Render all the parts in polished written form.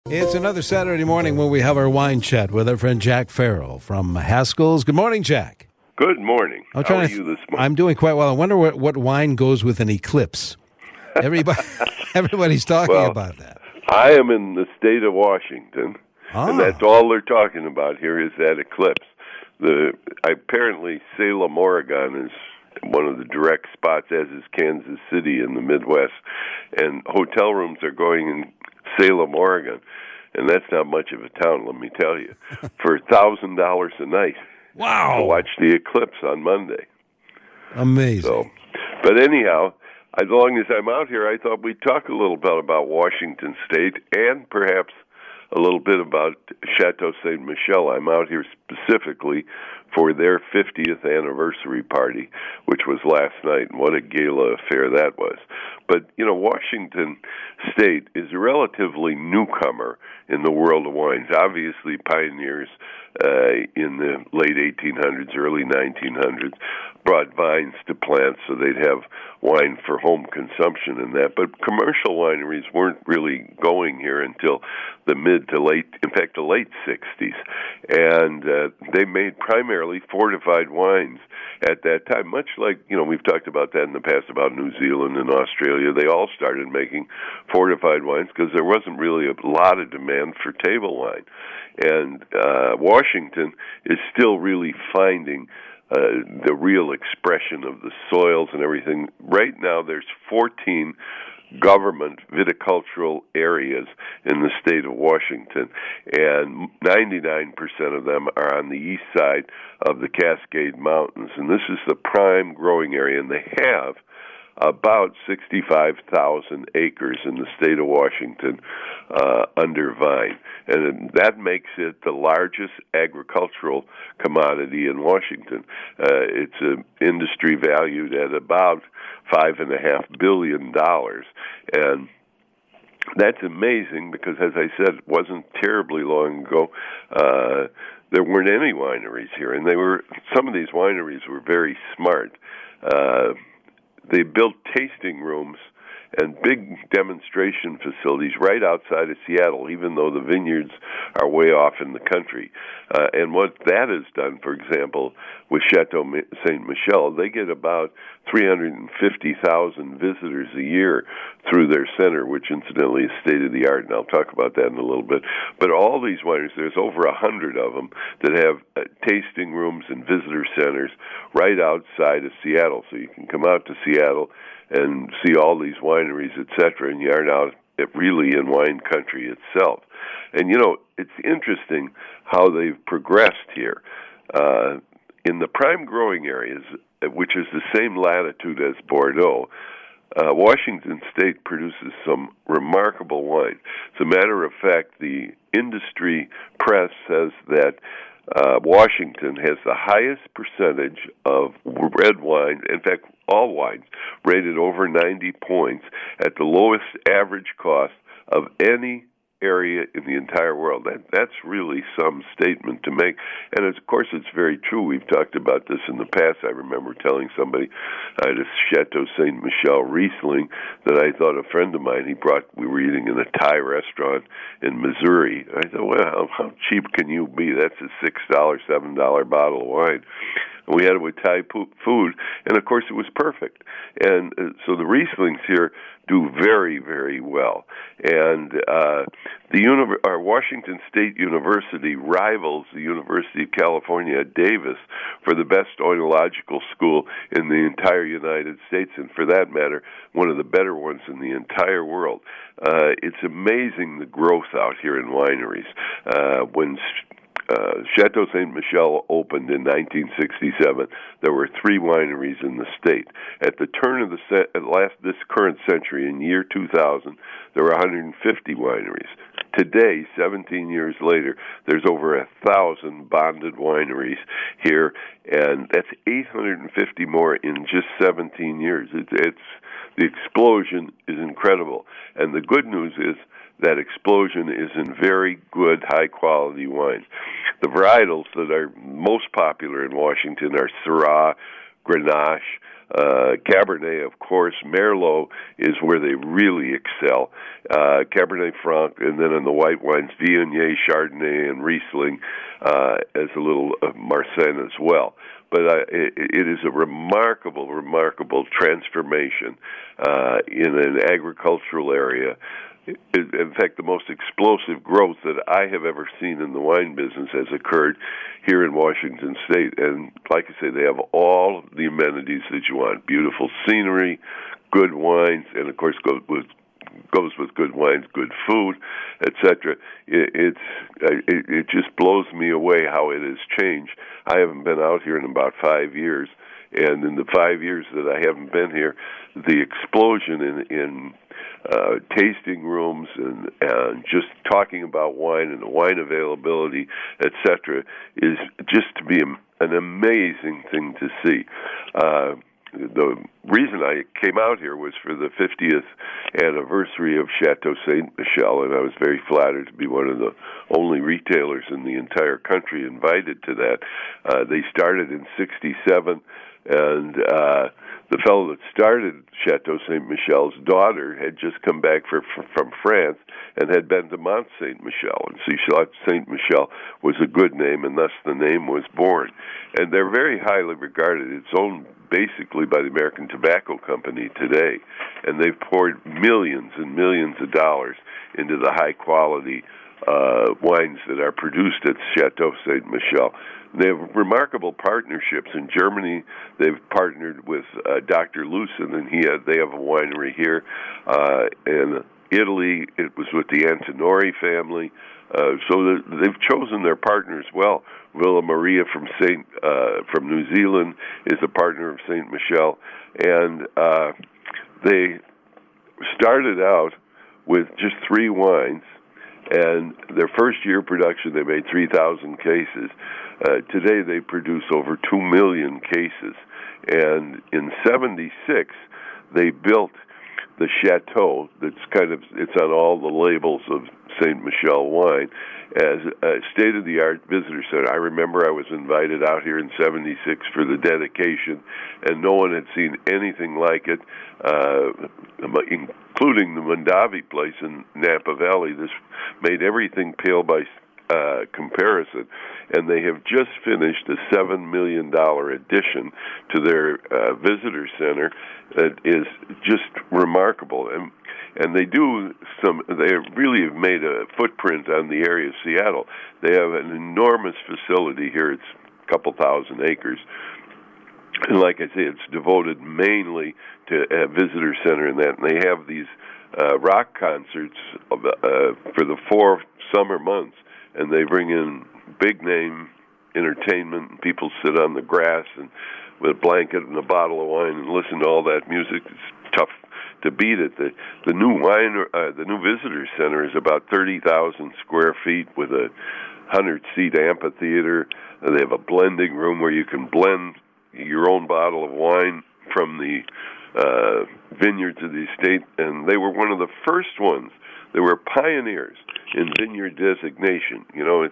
It's another Saturday morning when we have our wine chat with our friend Jack Farrell from Haskell's. Good morning, Jack. Good morning. How are you this morning? I'm doing quite well. I wonder what wine goes with an eclipse. Everybody's talking about that. I am in the state of Washington, and that's all they're talking about here is that eclipse. Apparently, Salem, Oregon is one of the direct spots, as is Kansas City in the Midwest, and hotel rooms are going in Salem, Oregon, and that's not much of a town, let me tell you, for $1,000 a night. Wow! To watch the eclipse on Monday. Amazing. But anyhow, as long as I'm out here, I thought we'd talk a little bit about Washington State and perhaps a little bit about Chateau Ste. Michelle. I'm out here specifically for their 50th anniversary party, which was last night, and what a gala affair that was. But, Washington State is a relatively newcomer in the world of wines. Obviously, pioneers in the late 1800s, early 1900s, brought vines to plants so they'd have wine for home consumption and that. But commercial wineries weren't really going here until the late 60s. And they made primarily fortified wines at that time, much like, we've talked about that in the past about New Zealand and Australia. They all started making fortified wines because there wasn't really a lot of demand for table wine. And Washington is still really finding the real expression of the soils and everything. Right now, there's 14 government viticultural areas in the state of Washington, and 99% of them are on the east side of the Cascade Mountains. And this is the prime growing area, and they have about 65,000 acres in the state of Washington under vine. And that makes it the largest agricultural commodity in Washington. It's an industry valued at about $5.5 billion. And that's amazing because, as I said, it wasn't terribly long ago there weren't any wineries here. And some of these wineries were very smart. They built tasting rooms and big demonstration facilities right outside of Seattle, even though the vineyards are way off in the country. And what that has done, for example, with Chateau Ste. Michelle, they get about 350,000 visitors a year through their center, which incidentally is state-of-the-art, and I'll talk about that in a little bit. But all these wineries, there's over 100 of them that have tasting rooms and visitor centers right outside of Seattle. So you can come out to Seattle and see all these wineries, etc., and you are now really in wine country itself. And, it's interesting how they've progressed here. In the prime growing areas, which is the same latitude as Bordeaux, Washington State produces some remarkable wine. As a matter of fact, the industry press says that Washington has the highest percentage of red wine, in fact, all wines, rated over 90 points at the lowest average cost of any area in the entire world. That's really some statement to make. And of course, it's very true. We've talked about this in the past. I remember telling somebody at a Chateau Ste. Michelle Riesling that I thought a friend of mine, we were eating in a Thai restaurant in Missouri. I thought, well, how cheap can you be? That's a $6, $7 bottle of wine. And we had it with Thai food, and of course it was perfect. And so the Rieslings here do very, very well. And our Washington State University rivals the University of California at Davis for the best oenological school in the entire United States, and for that matter, one of the better ones in the entire world. It's amazing the growth out here in wineries. When Chateau Ste. Michelle opened in 1967, there were 3 wineries in the state. At the turn of this current century, in year 2000, there were 150 wineries. Today, 17 years later, there's over 1,000 bonded wineries here, and that's 850 more in just 17 years. The explosion is incredible. And the good news is that explosion is in very good, high-quality wines. The varietals that are most popular in Washington are Syrah, Grenache, Cabernet, of course. Merlot is where they really excel. Cabernet Franc, and then in the white wines, Viognier, Chardonnay, and Riesling, as a little Marsanne as well. But it is a remarkable transformation in an agricultural area. In fact, the most explosive growth that I have ever seen in the wine business has occurred here in Washington State. And like I say, they have all the amenities that you want: beautiful scenery, good wines, and of course goes with good wines, good food, etc. It just blows me away how it has changed. I haven't been out here in about 5 years, and in the 5 years that I haven't been here, the explosion in tasting rooms and just talking about wine and the wine availability, etc., is just to be an amazing thing to see. The reason I came out here was for the 50th anniversary of Chateau Ste. Michelle, and I was very flattered to be one of the only retailers in the entire country invited to that. They started in '67, and the fellow that started Chateau Ste. Michel's daughter had just come back from France and had been to Mont Ste. Michel, and she thought Ste. Michel was a good name, and thus the name was born. And they're very highly regarded. It's owned basically by the American Tobacco Company today, and they've poured millions and millions of dollars into the high-quality wines that are produced at Chateau Ste. Michel. They have remarkable partnerships. In Germany, they've partnered with Dr. Lucen, and they have a winery here. In Italy, it was with the Antinori family. So they've chosen their partners well. Villa Maria from New Zealand is a partner of Ste. Michel, and they started out with just 3 wines. And their first year production, they made 3,000 cases. Today, they produce over 2 million cases. And in '76, they built the chateau it's on all the labels of Ste. Michel wine as a state-of-the-art visitor center. I remember I was invited out here in '76 for the dedication, and no one had seen anything like it, including the Mondavi place in Napa Valley. This made everything pale by comparison, and they have just finished a $7 million addition to their visitor center that is just remarkable. And they really have made a footprint on the area of Seattle. They have an enormous facility here. It's a couple thousand acres. And like I say, it's devoted mainly to a visitor center and that. And they have these rock concerts for the 4 summer months. And they bring in big-name entertainment, and people sit on the grass and with a blanket and a bottle of wine and listen to all that music. It's tough to beat it. The new visitor center is about 30,000 square feet with a 100-seat amphitheater. They have a blending room where you can blend your own bottle of wine from the vineyards of the estate, and they were one of the first ones. They were pioneers in vineyard designation.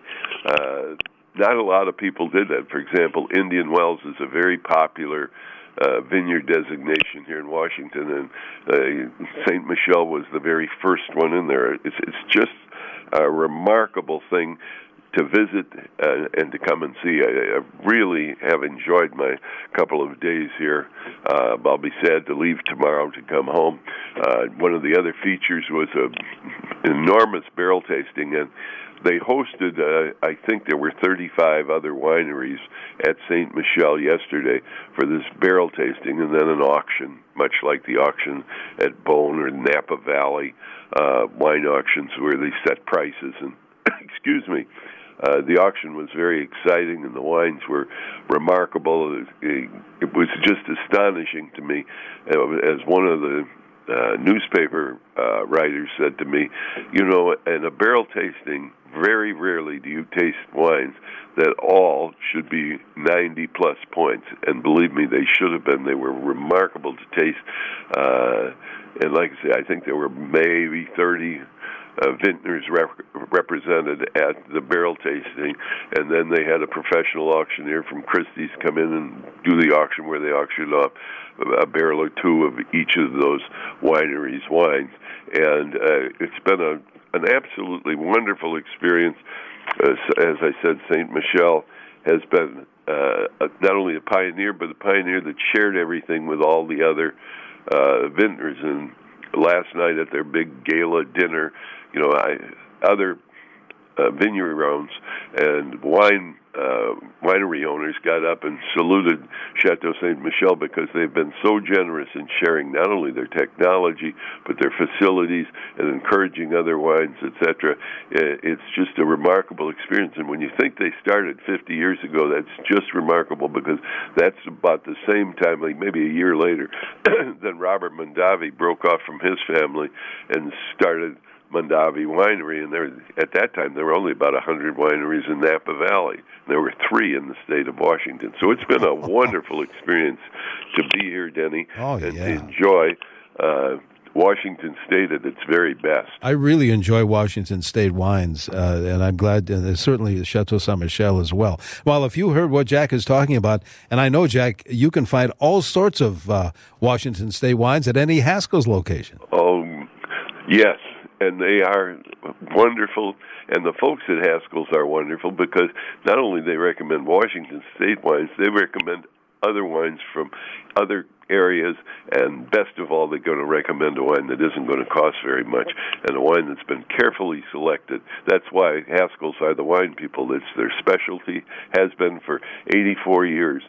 Not a lot of people did that. For example, Indian Wells is a very popular vineyard designation here in Washington, and Ste. Michel was the very first one in there. It's just a remarkable thing to visit and to come and see. I really have enjoyed my couple of days here. I'll be sad to leave tomorrow to come home. One of the other features was an enormous barrel tasting, and they hosted, I think there were 35 other wineries at Ste. Michel yesterday for this barrel tasting, and then an auction, much like the auction at Beaune or Napa Valley wine auctions where they set prices. And excuse me, the auction was very exciting, and the wines were remarkable. It was just astonishing to me. As one of the newspaper writers said to me, in a barrel tasting, very rarely do you taste wines that all should be 90-plus points. And believe me, they should have been. They were remarkable to taste. And like I say, I think there were maybe 30 vintners represented at the barrel tasting, and then they had a professional auctioneer from Christie's come in and do the auction where they auctioned off a barrel or two of each of those wineries' wines. And it's been an absolutely wonderful experience. As I said, Ste. Michelle has been not only a pioneer, but a pioneer that shared everything with all the other vintners. And last night at their big gala dinner, other vineyard owners and winery owners got up and saluted Chateau Ste. Michelle because they've been so generous in sharing not only their technology but their facilities and encouraging other wines, etc. It's just a remarkable experience. And when you think they started 50 years ago, that's just remarkable, because that's about the same time, like maybe a year later, then Robert Mondavi broke off from his family and started Mondavi Winery, and at that time there were only about 100 wineries in Napa Valley. There were 3 in the state of Washington. So it's been a wonderful experience to be here, Denny, and to enjoy Washington State at its very best. I really enjoy Washington State wines, and I'm glad, certainly Chateau Ste. Michelle as well. Well, if you heard what Jack is talking about, and I know, Jack, you can find all sorts of Washington State wines at any Haskell's location. Oh, yes. And they are wonderful, and the folks at Haskell's are wonderful, because not only they recommend Washington State wines, they recommend other wines from other areas, and best of all, they're going to recommend a wine that isn't going to cost very much, and a wine that's been carefully selected. That's why Haskell's are the wine people. It's their specialty, has been for 84 years.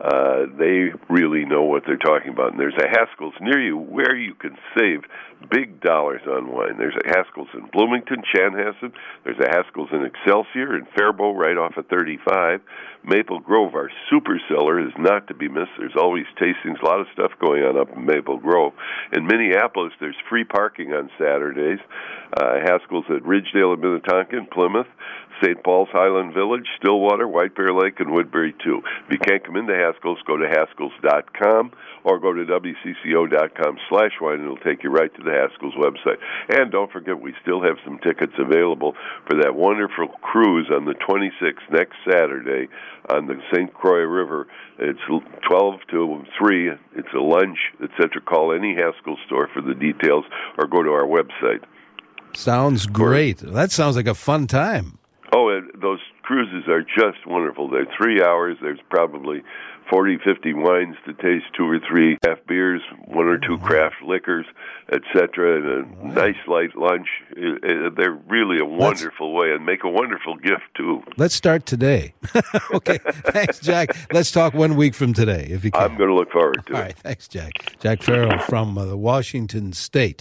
They really know what they're talking about. And there's a Haskell's near you where you can save big dollars on wine. There's a Haskell's in Bloomington, Chanhassen. There's a Haskell's in Excelsior and Faribault right off of 35. Maple Grove, our super cellar, is not to be missed. There's always tastings, a lot of stuff going on up in Maple Grove. In Minneapolis, there's free parking on Saturdays. Haskell's at Ridgedale and Minnetonka and Plymouth, St. Paul's, Highland Village, Stillwater, White Bear Lake, and Woodbury, too. If you can't come into Haskell's, go to Haskells.com or go to WCCO.com/wine, and it'll take you right to the Haskell's website. And don't forget, we still have some tickets available for that wonderful cruise on the 26th, next Saturday, on the St. Croix River. It's 12 to 3. It's a lunch, etc. Call any Haskell store for the details, or go to our website. Sounds great. That sounds like a fun time. Oh, those cruises are just wonderful. They're 3 hours. There's probably 40, 50 wines to taste, 2 or 3 craft beers, 1 or 2 craft liquors, etc., and a nice light lunch. They're really a wonderful way, and make a wonderful gift, too. Let's start today. Okay, thanks, Jack. Let's talk 1 week from today, if you can. I'm going to look forward to it. All right, thanks, Jack. Jack Farrell from Washington State.